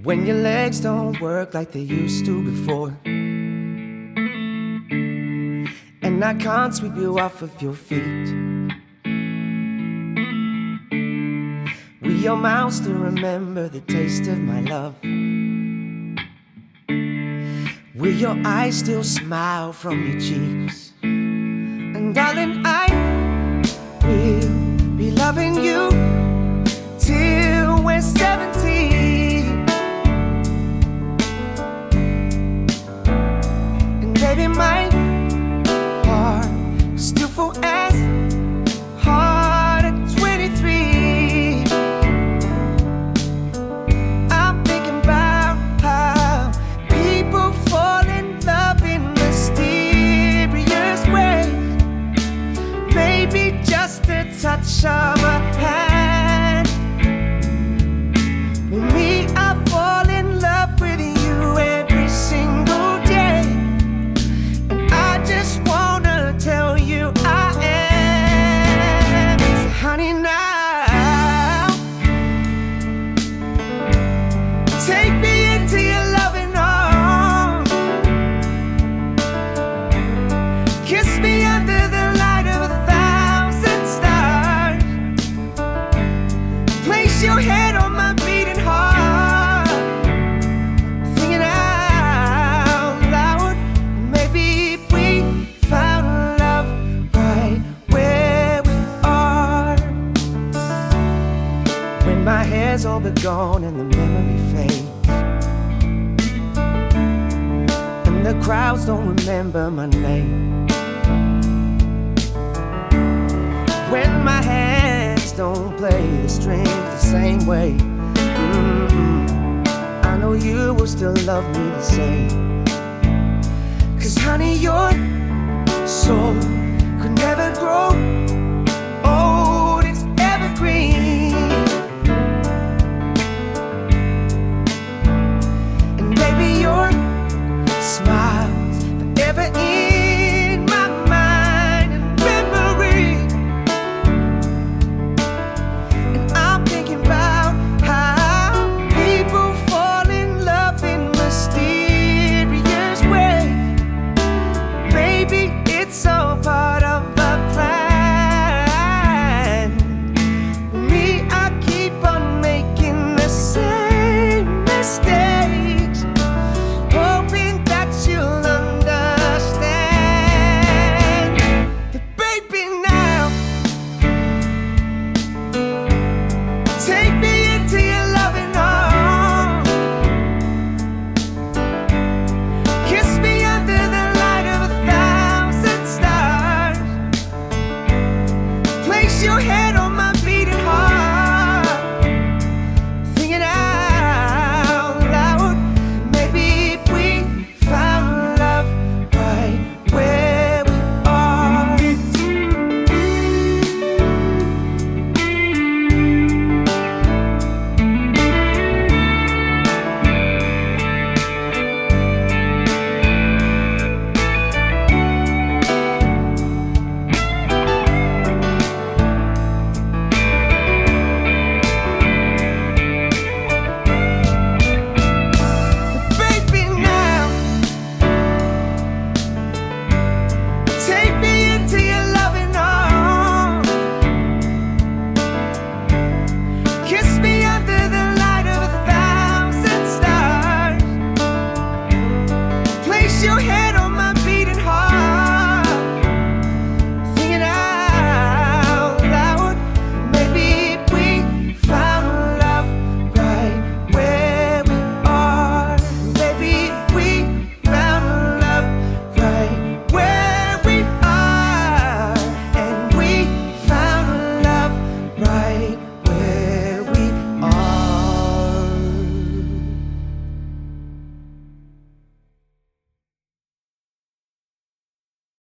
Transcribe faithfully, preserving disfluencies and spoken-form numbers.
when your legs don't work like they used to before, and I can't sweep you off of your feet. Will your mouth still remember the taste of my love? Will your eyes still smile from your cheeks? And darling, I will be loving you till we're seventeen. And baby, my heart is still full as hard at twenty-three. I'm thinking about how people fall in love in mysterious ways. Maybe just a touch of a hand. With me, I fall in love with you every single day, and I just wanna tell you I am. So honey, now take me into your loving arms. Kiss me under the light of a thousand stars. Place your head on my beating heart. Thinking out loud, maybe if we found love right where we are. When my hair's all but gone and the memory fades, and the crowds don't remember my name, when my hands don't play the strings the same way, mm-hmm, I know you will still love me the same. Cause honey, your soul could never grow